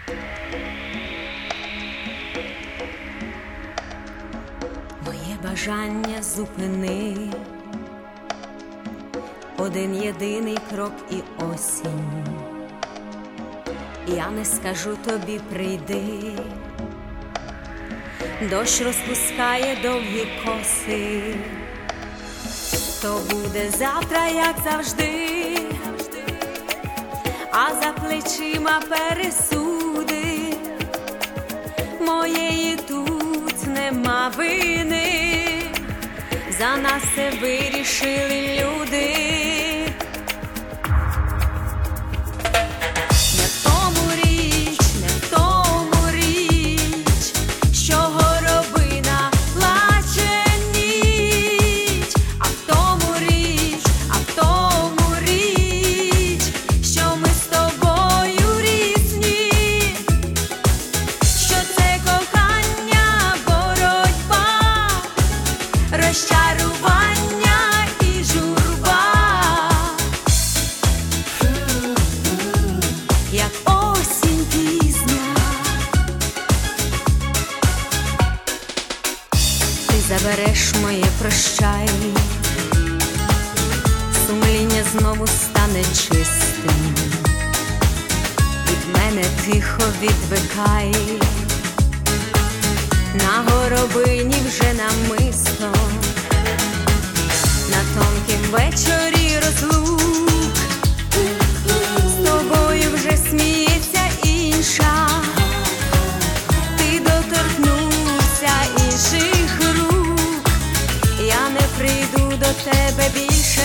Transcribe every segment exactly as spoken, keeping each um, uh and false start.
Моє бажання зупини, один єдиний крок і осінь. Я не скажу тобі прийди, дощ розпускає довгі коси. То буде завтра, як завжди, а за плечима пересуди. Моєї тут нема вини, за нас все вирішили люди. Не в тому річ, не в тому річ, що горобина плаче ніч, а в тому річ, а в тому річ, що ми з тобою різні, що це кохання, боротьба, розчарування і журба, як осінь пізня. Ти забереш моє прощай, сумління знову стане чистим, від мене тихо відвикай. На горобині вже намисто, на тонкім вечорі розлук, з тобою вже сміється інша, ти доторкнувся інших рук, я не прийду до тебе більше.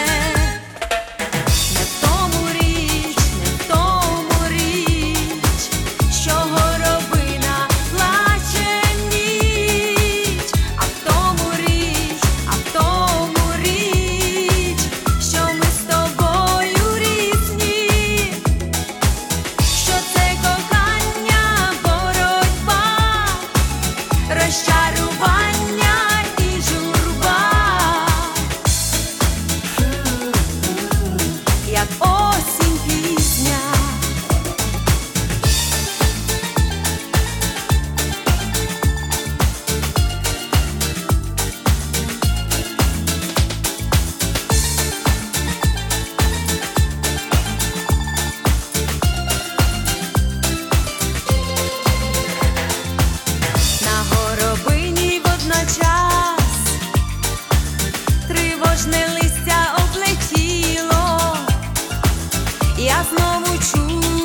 Не в тому річ, не в тому річ, що горобина плаче ніч, а в тому річ, а в тому річ, що ми з тобою різні, що це кохання, боротьба, розчарування і журба, як осінь пізня. На горобині водночас тривожне листя облетіло, я знову чую